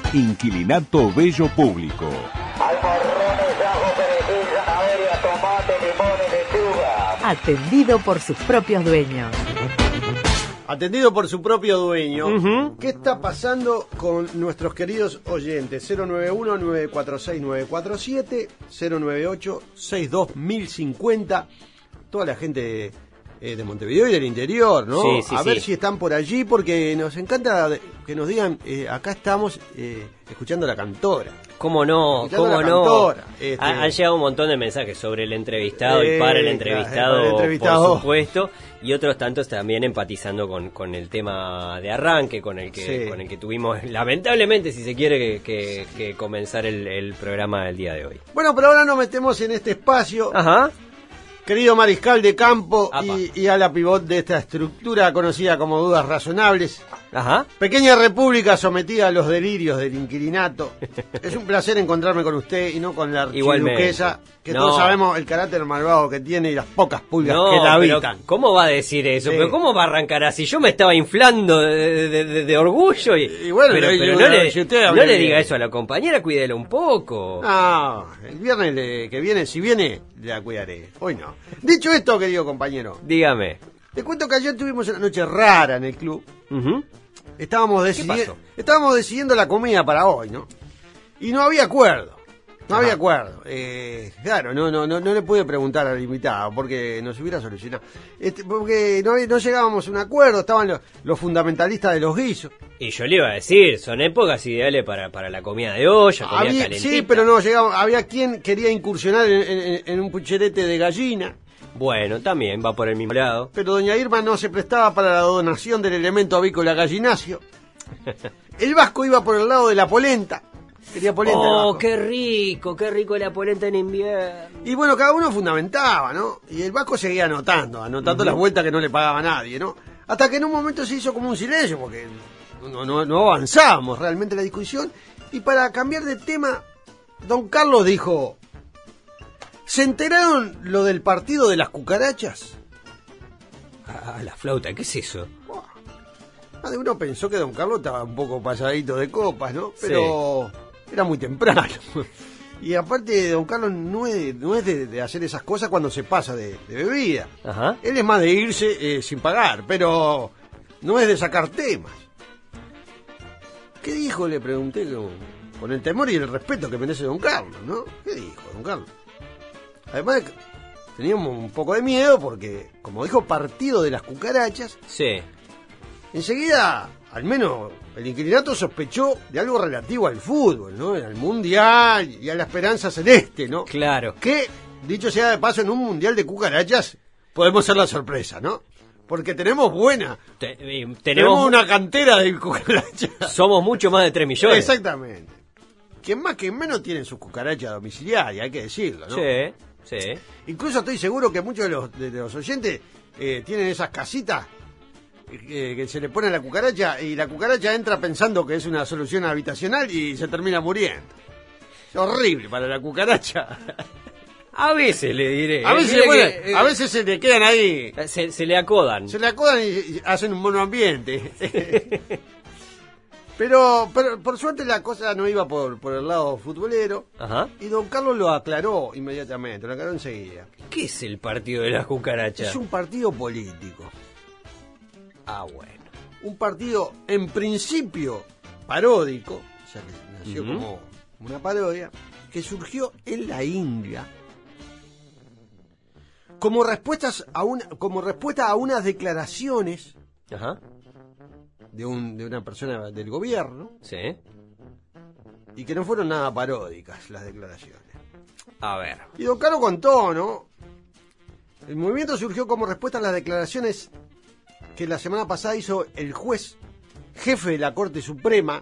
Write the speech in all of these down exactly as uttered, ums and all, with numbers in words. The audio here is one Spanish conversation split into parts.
Inquilinato Bello Público. Almorrones, ajo, perejil, zanahoria, tomate, limón y lechuga. Atendido por sus propios dueños. Atendido por su propio dueño. Uh-huh. ¿Qué está pasando con nuestros queridos oyentes? cero nueve uno, nueve cuatro seis, nueve cuatro siete, cero nueve ocho, sesenta y dos mil cincuenta. Toda la gente eh, de Montevideo y del interior, ¿no? Sí, sí, a ver sí. si están por allí, porque nos encanta de- que nos digan, eh, acá estamos eh, escuchando a la cantora. ¿Cómo no? Escuchando ¿Cómo a la no? cantora, este- Ha- Han llegado un montón de mensajes sobre el entrevistado Eh, y para el claro, entrevistado, para el entrevistado. por supuesto, y otros tantos también empatizando con, con el tema de arranque, con el que Sí. con el que tuvimos, lamentablemente, si se quiere, que, que- que comenzar el, el programa del día de hoy. Bueno, pero ahora nos metemos en este espacio. Ajá. Querido mariscal de campo Apa. y, y ala pivot de esta estructura conocida como Dudas Razonables. Ajá. Pequeña república sometida a los delirios del inquilinato. Es un placer encontrarme con usted y no con la Igualmente. archiduquesa, que No. todos sabemos el carácter malvado que tiene y las pocas pulgas No, que la pero habitan. ¿cómo va a decir eso? Sí. ¿Pero cómo va a arrancar así? Yo me estaba inflando de, de- de- de orgullo y, Y bueno, pero, yo- pero yo- no, le, si usted no habla le bien. diga eso a la compañera, cuídelo un poco. No, el viernes de- que viene, si viene, la cuidaré. Hoy no. Dicho esto, querido compañero, Dígame. te cuento que ayer tuvimos una noche rara en el club. Ujú. Estábamos, ¿Qué decidi- pasó? estábamos decidiendo la comida para hoy, ¿no? Y no había acuerdo. No Ajá. había acuerdo. Eh, claro, no, no, no, no le pude preguntar al invitado porque nos hubiera solucionado. Este, porque no, había- no llegábamos a un acuerdo, estaban los, los fundamentalistas de los guisos. Y yo le iba a decir, son épocas ideales para, para la comida de olla, comida Había- calentita. sí, pero no llegamos. Había quien quería incursionar en, en- en un pucherete de gallina, Bueno, también va por el mismo lado. pero doña Irma no se prestaba para la donación del elemento avícola gallinacio. El vasco iba por el lado de la polenta. Quería polenta. el Oh, vasco. qué rico, qué rico la polenta en invierno. Y bueno, cada uno fundamentaba, ¿no? Y el vasco seguía anotando, anotando las vueltas que no le pagaba a nadie, ¿no? Hasta que en un momento se hizo como un silencio, porque no, no, no avanzábamos realmente en la discusión. Y para cambiar de tema, don Carlos dijo: ¿se enteraron lo del partido de las cucarachas? Ah, la flauta, ¿qué es eso? Más de uno pensó que don Carlos estaba un poco pasadito de copas, ¿no? Pero era muy temprano. Y aparte, don Carlos no es, no es de, de hacer esas cosas cuando se pasa de, de bebida. Ajá. Él es más de irse eh, sin pagar, pero no es de sacar temas. ¿Qué dijo? Le pregunté con, con el temor y el respeto que merece don Carlos, ¿no? ¿Qué dijo don Carlos? Además, teníamos un poco de miedo porque, como dijo, partido de las cucarachas, Sí. enseguida, al menos el inquilinato sospechó de algo relativo al fútbol, ¿no? Al mundial y a la esperanza celeste, ¿no? Claro. Que, dicho sea de paso, en un mundial de cucarachas podemos ser la sorpresa, ¿no? Porque tenemos buena, Te- eh, tenemos, tenemos una cantera de cucarachas. Somos mucho más de tres millones. Exactamente. Que más que menos tienen sus cucarachas domiciliarias, hay que decirlo, ¿no? Sí, sí. Incluso estoy seguro que muchos de los, de los oyentes eh, tienen esas casitas eh, que se le pone a la cucaracha y la cucaracha entra pensando que es una solución habitacional y se termina muriendo. Es horrible para la cucaracha. A veces le diré. A eh, veces, mira bueno, que, eh, a veces se le quedan ahí, se, se le acodan. se le acodan y, y hacen un mono ambiente. pero, pero por suerte la cosa no iba por, por el lado futbolero. Ajá. Y don Carlos lo aclaró inmediatamente, lo aclaró enseguida. ¿Qué es el partido de las cucarachas? Es un partido político. Ah, bueno. Un partido en principio paródico, o sea que nació Ujú. como una parodia, que surgió en la India como respuestas a una, como respuesta a unas declaraciones Ajá. de un, de una persona del gobierno, Sí. y que no fueron nada paródicas las declaraciones. A ver. Y don Carlos contó, ¿no? El movimiento surgió como respuesta a las declaraciones que la semana pasada hizo el juez jefe de la Corte Suprema,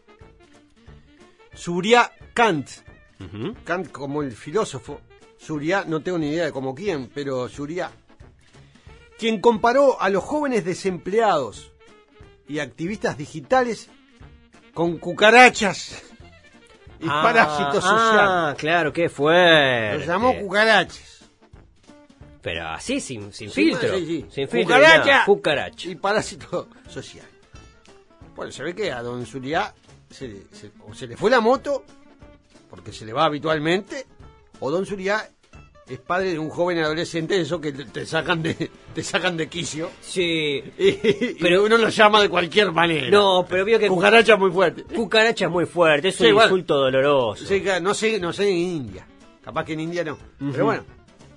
Surya Kant. Ujú. Kant como el filósofo. Surya, no tengo ni idea de cómo quién, pero Surya, quien comparó a los jóvenes desempleados y activistas digitales con cucarachas y Ah, parásitos sociales. Ah, claro, qué fuerte. Los llamó cucarachas. Pero así, sin, sin Sí, filtro. sí, sí. Sin filtro. Cucaracha. nada. Cucaracha. Y parásito social. Bueno, se ve que a don Surya se, se, o se le fue la moto, porque se le va habitualmente, o don Zuria es padre de un joven adolescente, eso que te sacan de te sacan de quicio. Sí, Y, pero y uno lo llama de cualquier manera. no, pero vio que Cucaracha muy fuerte. cucaracha es muy fuerte, es un Sí, bueno. insulto doloroso. Sí, claro, no sé, no sé en India. Capaz que en India no. Ujú. Pero bueno.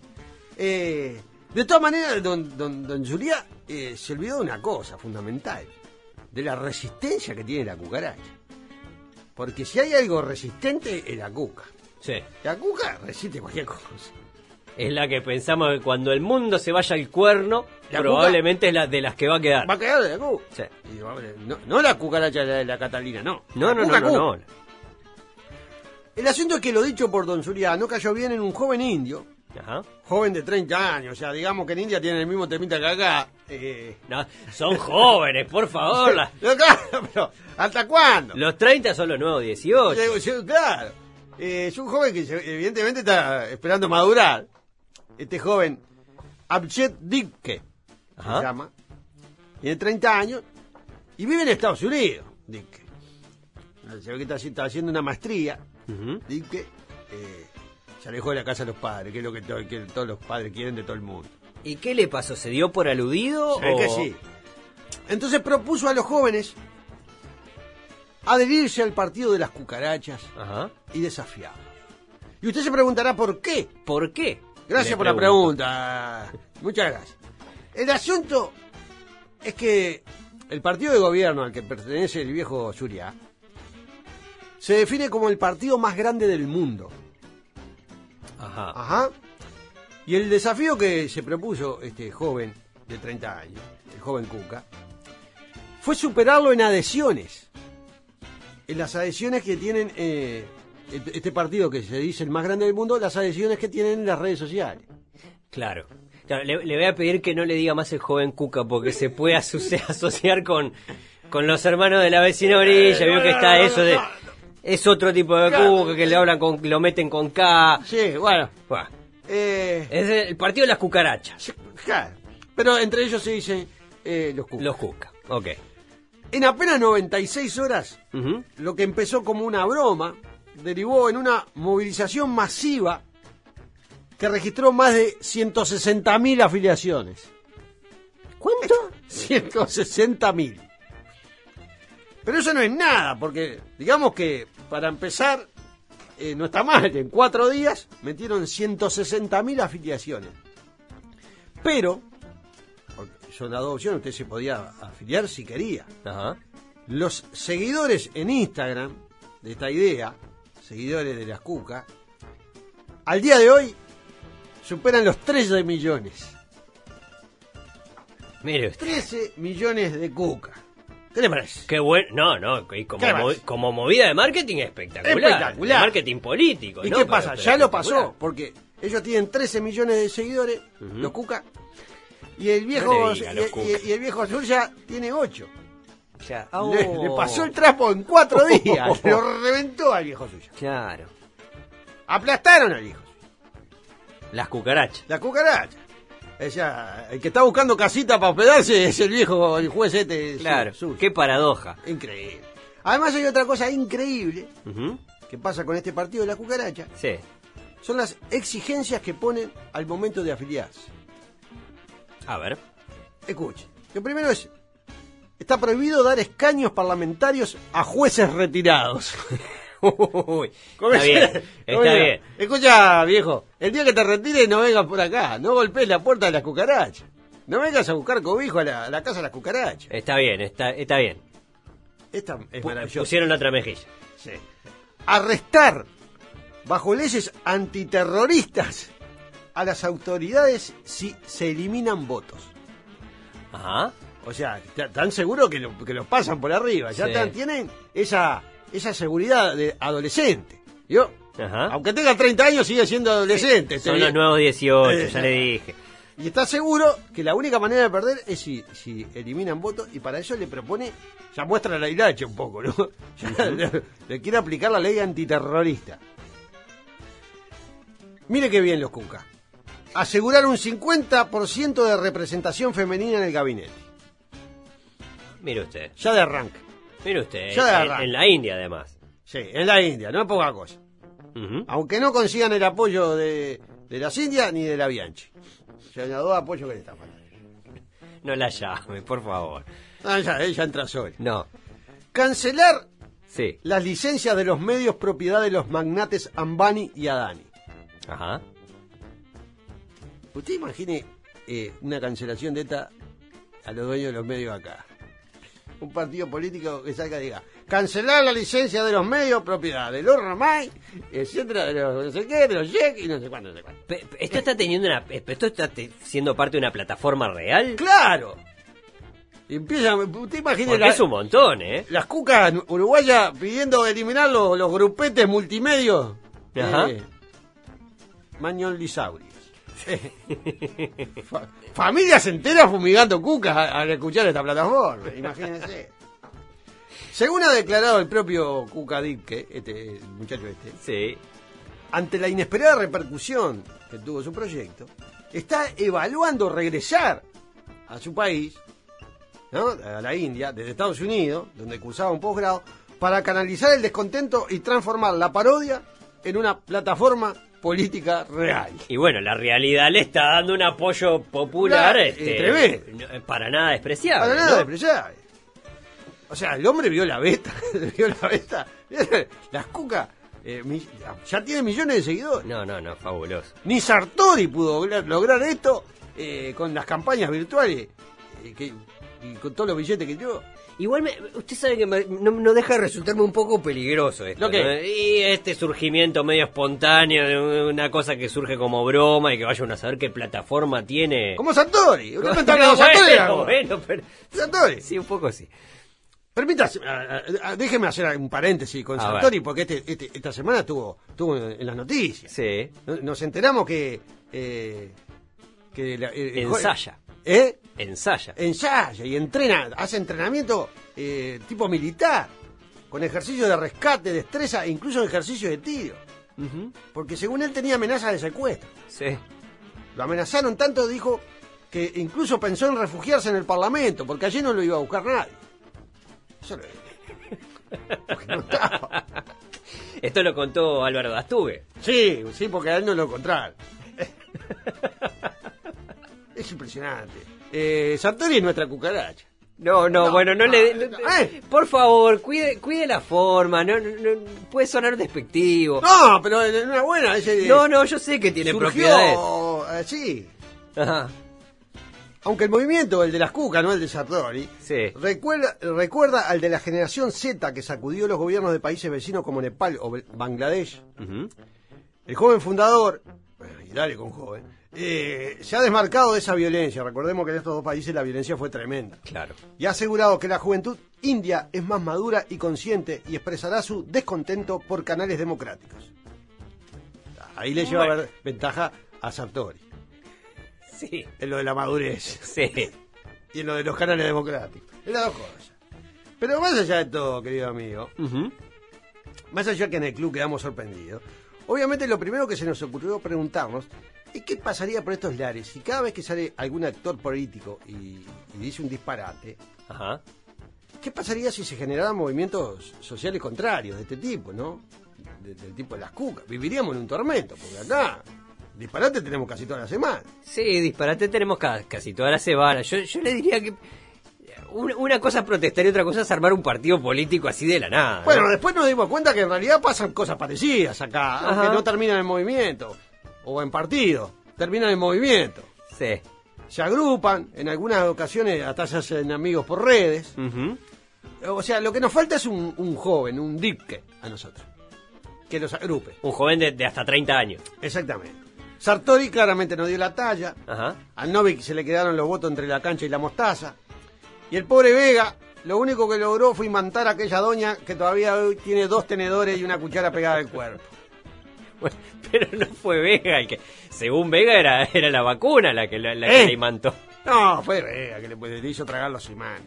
Eh, de todas maneras, don, don, don Zuria eh, se olvidó de una cosa fundamental. De la resistencia que tiene la cucaracha. Porque si hay algo resistente, es la cuca. Sí. La cuca resiste cualquier cosa. Es la que pensamos que cuando el mundo se vaya al cuerno, La probablemente es la de las que va a quedar. Va a quedar de la cuca. Sí. Y va a- no, no la cucaracha de la, de la Catalina, no. No, La no, no, cuca, no, cuca. no. El asunto es que lo dicho por don Zuria no cayó bien en un joven indio. Ajá. Joven de treinta años, o sea, digamos que en India tienen el mismo temita que acá. Eh, No, son jóvenes, por favor. la- Pero claro, pero ¿hasta cuándo? Los treinta son los nuevos dieciocho. Sí, sí, claro. Eh, es un joven que se- evidentemente está esperando madurar. Este joven, Abchet Dibke, Ajá. se llama. Tiene treinta años y vive en Estados Unidos, Dibke. Se ve que está, está haciendo una maestría, Ujú. Dibke. Eh, se alejó de la casa de los padres, que es lo que, to- que todos los padres quieren de todo el mundo. ¿Y qué le pasó? ¿Se dio por aludido? Se ve o... que sí. Entonces propuso a los jóvenes adherirse al partido de las cucarachas Ajá. y desafiarlos. Y usted se preguntará por qué. ¿Por qué? Gracias Le por la pregunto. pregunta. Muchas gracias. El asunto es que el partido de gobierno al que pertenece el viejo Zuria se define como el partido más grande del mundo. Ajá. Ajá. Y el desafío que se propuso este joven de treinta años, el joven Cuca, fue superarlo en adhesiones. En las adhesiones que tienen eh, este partido que se dice el más grande del mundo, las adhesiones que tienen en las redes sociales. Claro. Claro, le, le voy a pedir que no le diga más el joven Cuca porque se puede aso- asociar con, con los hermanos de la vecina orilla. Vio que está eso de... Es otro tipo de Claro. Cuca que le hablan con, lo meten con K. Sí, bueno. Buah. Eh, Es el partido de las cucarachas. sí, claro. Pero entre ellos se dicen eh, los Cucas. Los Cuca. Ok. En apenas noventa y seis horas, Ujú. lo que empezó como una broma derivó en una movilización masiva que registró más de ciento sesenta mil afiliaciones. ¿Cuánto? ciento sesenta mil. Pero eso no es nada, porque digamos que para empezar eh, no está mal. En cuatro días metieron ciento sesenta mil afiliaciones. Pero, porque son las dos opciones, usted se podía afiliar si quería. Ajá. Los seguidores en Instagram de esta idea, seguidores de las Cucas, al día de hoy superan los trece millones. Mire usted. trece millones de Cucas. ¿Qué le parece? Qué bueno. No, no. Y como, ¿Qué mo- más? como movida de marketing espectacular. Espectacular. De marketing político. ¿Y ¿no? qué Pero- pasa? pero Ya lo espectacular. pasó, porque ellos tienen trece millones de seguidores, Ujú. los Cucas, y el viejo No le diga, y, los y- Cuca. y el viejo Azul ya tiene ocho. Ya. Le, Oh. le pasó el trapo en cuatro días, lo reventó al viejo suyo. Claro. Aplastaron al viejo. Las cucarachas. La cucaracha. O sea, el que está buscando casita para hospedarse es el viejo, el juez este. Claro. su- suyo. Qué paradoja. Increíble. Además hay otra cosa increíble Ujú. que pasa con este partido de la cucaracha. Sí. Son las exigencias que ponen al momento de afiliarse. A ver. Escuche. Lo primero es, está prohibido dar escaños parlamentarios a jueces retirados. Uy, está bien. Está bien. Escucha, viejo, el día que te retires no vengas por acá, no golpees la puerta de las cucarachas. No vengas a buscar cobijo a la, a la casa de las cucarachas. Está bien, está, está bien. Esta es Pu- maravillosa. Pusieron la otra mejilla. Sí. Arrestar bajo leyes antiterroristas a las autoridades si se eliminan votos. Ajá. O sea, t- tan seguro que, lo, que los pasan por arriba. Ya Sí. tan- tienen esa, esa seguridad de adolescente. ¿Yo? Ajá. Aunque tenga treinta años, sigue siendo adolescente. Son este los bien. nuevos dieciocho, Eh, ya le dije. Y está seguro que la única manera de perder es si, si eliminan votos. Y para eso le propone, ya muestra la hilacha un poco, ¿no? Ya le, le quiere aplicar la ley antiterrorista. Mire qué bien los Cucas. Asegurar un cincuenta por ciento de representación femenina en el gabinete. Mire usted. Ya de arranque. Mire usted, Ya de en, arranque. en la India además. Sí, en la India, no es poca cosa. Ujú. Aunque no consigan el apoyo de, de las Indias ni de la Bianchi. O sea, los dos apoyos que le están faltando. No la llame, por favor. Ah, ya, ella entra sola. No, Cancelar sí. las licencias de los medios propiedad de los magnates Ambani y Adani. Ajá. Usted imagine eh, una cancelación de esta a los dueños de los medios acá. Un partido político que salga y diga, cancelar la licencia de los medios propiedad de los Romay, etcétera, de los no sé qué, de los Jack y no sé cuándo, no sé cuándo. Pe- pe- ¿Esto está teniendo una... ¿Esto está te- siendo parte de una plataforma real? ¡Claro! Y empieza, usted imagine Porque la- es un montón, ¿eh? las cucas uruguayas pidiendo eliminar los, los grupetes multimedios. Ajá. Eh, Mañol Lisaurios. Fa- familias enteras fumigando cucas a- al escuchar esta plataforma, imagínense. Según ha declarado el propio Cuca Dipke, este el muchacho este, Sí. ante la inesperada repercusión que tuvo su proyecto, está evaluando regresar a su país, ¿no?, a la India, desde Estados Unidos, donde cursaba un posgrado, para canalizar el descontento y transformar la parodia en una plataforma política real. Y bueno, la realidad le está dando un apoyo popular Claro, este, eh, tremendo. no- para nada despreciable. Para nada ¿no? despreciable. O sea, el hombre vio la beta, vio la beta. Las cucas eh, mi- ya tiene millones de seguidores. No, no, no, fabuloso. Ni Sartori pudo lograr, lograr esto eh, con las campañas virtuales eh, que, y con todos los billetes que dio. Igual, me- usted sabe que me- no, no deja de resultarme un poco peligroso esto. ¿Lo qué? ¿no? Y este surgimiento medio espontáneo de una cosa que surge como broma y que vaya uno a saber qué plataforma tiene. Como Sartori. Usted me está No, hablando de Sartori. bueno, ahora. bueno, pero... Sartori. Sí, un poco sí. Permítase, ah, ah, déjeme hacer un paréntesis con A Sartori, ver. porque este, este- esta semana estuvo, estuvo en, en las noticias. Sí. Nos enteramos que... Eh, que la- eh, el jo- Ensaya. ¿Eh? Ensaya. Ensaya y entrena, hace entrenamiento eh, tipo militar, con ejercicio de rescate, destreza e incluso ejercicio de tiro. Ujú. Porque según él tenía amenazas de secuestro. Sí. Lo amenazaron tanto, dijo, que incluso pensó en refugiarse en el Parlamento, porque allí no lo iba a buscar nadie. Eso lo porque no estaba. Esto lo contó Álvaro Dastugue. Sí, sí, porque a él no lo encontraron. Es impresionante. Eh, Sartori es nuestra cucaracha. No, no, No, bueno, no, no, le... no, eh. Por favor, cuide, cuide la forma, no, no, no- puede sonar despectivo. No, pero en una buena. Ese, No, no, yo sé que tiene surgió propiedades. así. Ajá. Aunque el movimiento, el de las cucas, no el de Sartori, Sí. recuerda, recuerda al de la generación Z que sacudió los gobiernos de países vecinos como Nepal o Be- Bangladesh. Ujú. El joven fundador, bueno, y dale con joven, eh, se ha desmarcado de esa violencia. Recordemos que en estos dos países la violencia fue tremenda. Claro. Y ha asegurado que la juventud india es más madura y consciente y expresará su descontento por canales democráticos. Ahí le lleva Bueno. ver- ventaja a Sartori, Sí. en lo de la madurez Sí. y en lo de los canales democráticos. En las dos cosas. Pero más allá de todo, querido amigo, Ujú. más allá que en el club quedamos sorprendidos, obviamente lo primero que se nos ocurrió preguntarnos es qué pasaría por estos lares si cada vez que sale algún actor político y, y dice un disparate, Ajá. ¿qué pasaría si se generaran movimientos sociales contrarios de este tipo, no? De- del tipo de las cucas. Viviríamos en un tormento, porque acá disparate tenemos casi toda la semana. Sí, disparate tenemos ca- casi toda la semana. Yo, yo le diría que una, una cosa es protestar y otra cosa es armar un partido político así de la nada. ¿no? Bueno, después nos dimos cuenta que en realidad pasan cosas parecidas acá, Ajá. aunque no terminan en movimiento o en partido, terminan en movimiento. Sí. Se agrupan, en algunas ocasiones hasta se hacen amigos por redes. Ujú. O sea, lo que nos falta es un, un joven, un dipke a nosotros, que los agrupe. Un joven de, de hasta treinta años. Exactamente. Sartori claramente no dio la talla. Ajá. Al Novik se le quedaron los votos entre la cancha y la mostaza. Y el pobre Vega, lo único que logró fue imantar a aquella doña que todavía hoy tiene dos tenedores y una cuchara pegada al cuerpo. Bueno, pero no fue Vega el que, según Vega era, era la vacuna la que la, la ¿Eh? que le imantó. No, fue Vega que le, le hizo tragar los imanes.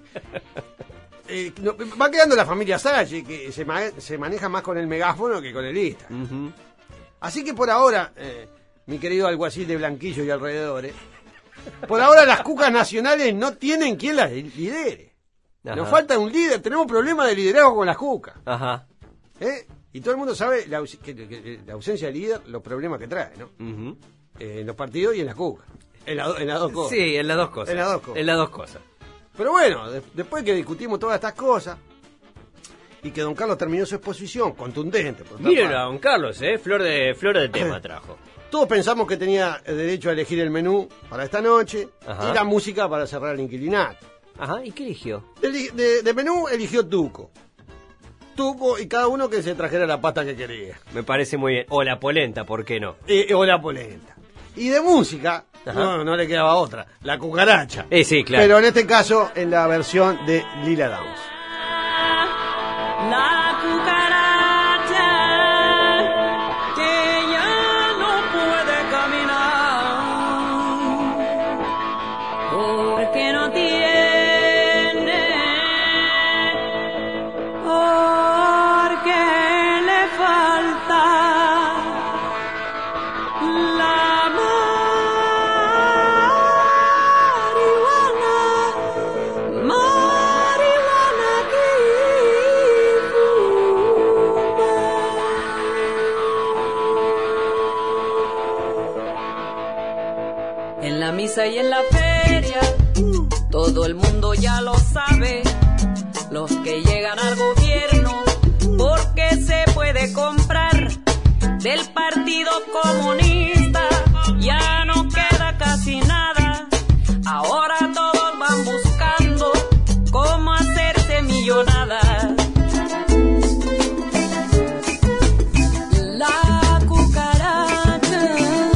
Eh, no, va quedando la familia Sachi, que se, ma- se maneja más con el megáfono que con el lista. Ujú. Así que por ahora, eh, mi querido alguacil de Blanquillo y alrededores, por ahora las cucas nacionales no tienen quien las lidere. Ajá. Nos falta un líder, tenemos problemas de liderazgo con las cucas. Ajá. ¿Eh? Y todo el mundo sabe la, aus que, que, que la ausencia de líder, los problemas que trae, ¿no? Uh-huh. Eh, en los partidos y en las cucas. En, la, en las dos cosas. Sí, en las dos cosas. En las dos cosas. En las dos cosas. Pero bueno, de, después que discutimos todas estas cosas y que don Carlos terminó su exposición contundente. Miren a don Carlos, ¿eh? Flor de, flor de tema trajo. Todos pensamos que tenía el derecho a elegir el menú para esta noche. Ajá. Y la música para cerrar el inquilinato. Ajá, ¿y qué eligió? De, de, de menú eligió Tuco. Tuco y cada uno que se trajera la pasta que quería. Me parece muy bien. O la polenta, ¿por qué no? Eh, o la polenta. Y de música, no, no le quedaba otra, la cucaracha. Eh, sí, claro. Pero en este caso, en la versión de Lila Downs. La cucaracha que ya no puede caminar porque no tiene, porque le falta la marihuana, marihuana que fuma. En la misa y en la feria, todo el mundo ya lo sabe. Los que llegan al gobierno, porque se puede comprar del Partido Comunista, ya no queda casi nada. Ahora todos van buscando cómo hacerse millonadas. La cucaracha,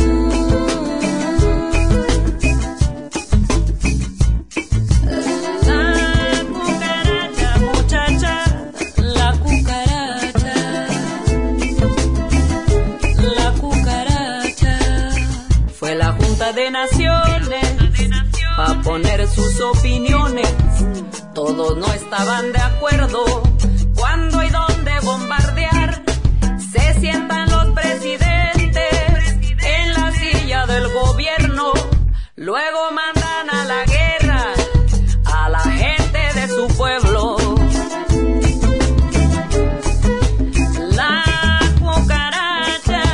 la cucaracha, muchacha, la cucaracha. La cucaracha fue la Junta de Naciones pa' poner sus opiniones. Todos no estaban de acuerdo cuándo y dónde bombardear. Se sientan los presidentes en la silla del gobierno, luego mandan a la guerra a la gente de su pueblo. La cucaracha,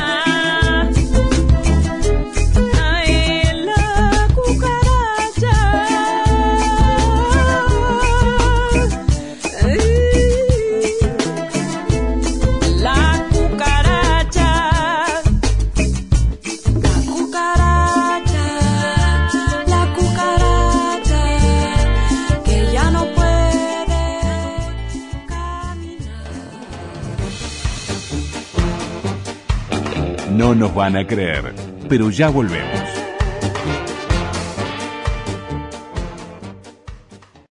ay, la cucaracha, ay, la cucaracha, la cucaracha, la cucaracha, que ya no puede caminar. No nos van a creer, pero ya volvemos.